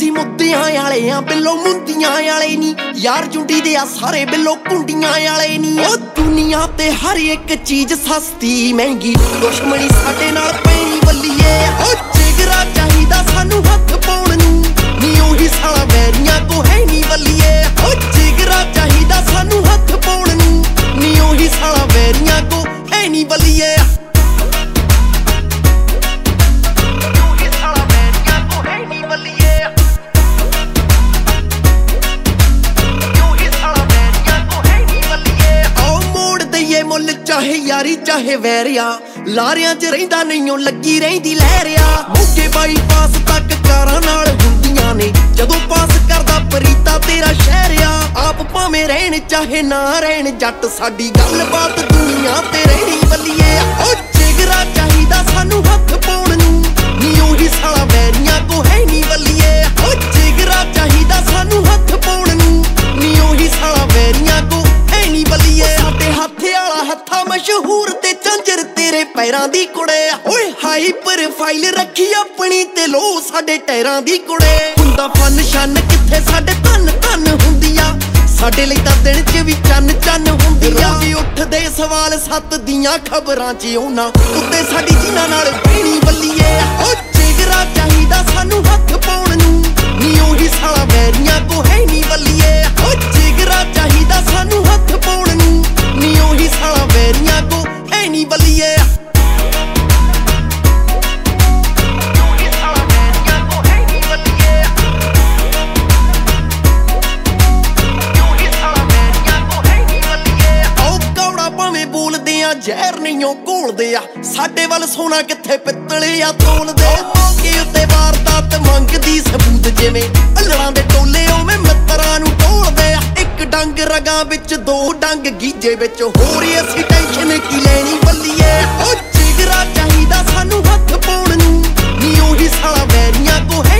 ਅਸੀਂ ਮੁੱਦਿਆਂ ਵਾਲੇ ਆ ਬਿੱਲੋ ਮੁੰਦੀਆਂ ਵਾਲੇ ਨੀ ਯਾਰ ਜੁੰਡੀ ਦੇ ਆ ਸਾਰੇ ਬਿੱਲੋ ਕੁੰਡੀਆਂ ਵਾਲੇ ਨੀ ਉਹ ਦੁਨੀਆ ਤੇ ਹਰ ਇੱਕ ਚੀਜ਼ ਸਸਤੀ ਮਹਿੰਗੀ ਦੁਸ਼ਮਣੀ ਸਾਡੇ ਨਾਲ ਪੈਣੀ ਬੱਲੀਏ ਉਹ ਜਿਗਰਾ ਚਾਹੀਦਾ ਸਾਨੂੰ ਹੱਥ ਪਾਉਣ ਨੂੰ ਨੀ ਉਹੀ ਸਾਲਾ ਵੈਰੀਆਂ ਕੋ ਹੈ ਨੀ ਬੱਲੀਏ ਉਹ ਜਿਗਰਾ ਚਾਹੀਦਾ ਸਾਨੂੰ ਹੱਥ ਪਾਉਣ ਨੂੰ ਨੀ ਉਹੀ ਸਾਲਾ ਵੈਰੀਆਂ ਕੋ ਹੈ ਨੀ ਬੱਲੀਏ ਮੁੱਲ ਚਾਹੇ ਯਾਰੀ ਚਾਹੇ ਵੈਰਿਆ ਲਾਰਿਆਂ 'ਚ ਰਹਿੰਦਾ ਨਹੀਂ ਉਹ ਲੱਗੀ ਰਹਿੰਦੀ ਲਹਿਰਿਆ ਮੋਗੇ ਬਾਈਪਾਸ ਤੱਕ ਕਾਰਾਂ ਨਾਲ ਹੁੰਦੀਆਂ ਨੇ ਜਦੋਂ ਪਾਸ ਕਰਦਾ ਪਰੀਤਾ ਤੇਰਾ ਸ਼ਹਿਰਿਆ ਆਪ ਭਾਵੇਂ ਰਹਿਣ ਚਾਹੇ ਨਾ ਰਹਿਣ ਜੱਟ ਸਾਡੀ ਗੱਲਬਾਤ ਦੁਨੀਆ ਤੇ ਰਹਿਣੀ ਬੱਲੀਏ ਉਹ ਜਿਗਰਾ ਚਾਹੀਦਾ ਸਾਨੂੰ ਹੱਥ ਪਾਉਣ ਨੂੰ ਨੀ ਉਹੀ ਸਾਲਾ ਵੈਰੀਆਂ ਕੋ ਹੈ ਨੀ ਬੱਲੀਏ ਉਹ ਜਿਗਰਾ ਚਾਹੀਦਾ ਸਾਨੂੰ ਹੱਥ ਪਾਉਣ ਨੂੰ ਨੀ ਉਹੀ ਸਾਲਾ ਵੈਰੀਆਂ ਕੋ ਹੈ ਨੀ ਬੱਲੀਏ ਸਾਡੇ ਹੱਥ ਵਾਲਾ ਹੱਥਾਂ ਮਸ਼ਹੂਰ ਤੇ ਝੰਜਰ ਤੇਰੇ ਪੈਰਾਂ ਦੀ ਕੁੜੇ ਓਏ ਹਾਈ ਪ੍ਰੋਫਾਈਲ ਰੱਖੀ ਆਪਣੀ ਤੇ ਲੋ ਸਾਡੇ ਟੈਰਾਂ ਦੀ ਕੁੜੇ ਹੁੰਦਾ ਫਨ ਸ਼ਨ ਕਿੱਥੇ ਸਾਡੇ ਧਨ ਧਨ ਹੁੰਦੀਆਂ ਸਾਡੇ ਲਈ ਤਾਂ ਦਿਨ 'ਚ ਵੀ ਚੰਨ ਚੰਨ ਹੁੰਦੀਆਂ ਰੋਜ਼ ਉੱਠਦੇ ਸਵਾਲ ਸੱਤ ਦੀਆਂ ਖਬਰਾਂ 'ਚ ਉਹਨਾਂ ਉੱਤੇ ਸਾਡੀ ਜਿਨ੍ਹਾਂ ਨਾਲ ਬਹਿਣੀ ਬੱਲੀਏ ਓ ਜਿਗਰਾ ਚਾਹੀਦਾ ਸਾਨੂੰ ਹੱਥ ਪਾਉਣ ਨੂੰ ਨੀ ਉਹੀ ਸਾਲਾ ਵੈਰੀਆਂ ਕੋ ਹੈ ਨੀ ਬੱਲੀਏ ਓ ਜਿਗਰਾ ਚਾਹੀਦਾ ਸਾਨੂੰ ਹੱਥ ਪਾਉਣ ਨੂੰ ਨੀ ਉਹੀ ਸਾਲਾ ਵੈਰੀਆਂ ਕੋ ਹੈ ਨੀ ਬੱਲੀਏ ਜ਼ਹਿਰ ਨਹੀਂ ਉਹ ਘੋਲਦੇ ਆ ਸਾਡੇ ਵੱਲ ਸੋਨਾ ਕਿੱਥੇ ਪਿੱਤਲੇ ਆ ਤੋਲਦੇ ਮੌਕੇ ਉੱਤੇ ਵਾਰਦਾਤ ਮੰਗਦੀ ਸਬੂਤ ਜਿਵੇਂ ਅਲੜਾਂ ਦੇ ਟੋਲੇ ਉਵੇਂ ਮਿੱਤਰਾਂ ਨੂੰ ਟੋਲਦੇ ਆ ਇੱਕ ਡੰਗ ਰਗਾਂ ਵਿੱਚ ਦੋ ਡੰਗ ਗੀਜੇ ਵਿੱਚ ਹੋਰ ਅਸੀਂ ਟੈਨਸ਼ਨ ਕੀ ਲੈਣੀ ਬੱਲੀਏ ਉਹ ਜਿਗਰਾ ਚਾਹੀਦਾ ਸਾਨੂੰ ਹੱਥ ਪਾਉਣ ਨੂੰ ਨੀ ਉਹੀ ਸਾਲਾ ਵੈਰੀਆਂ ਕੋ ਹੈ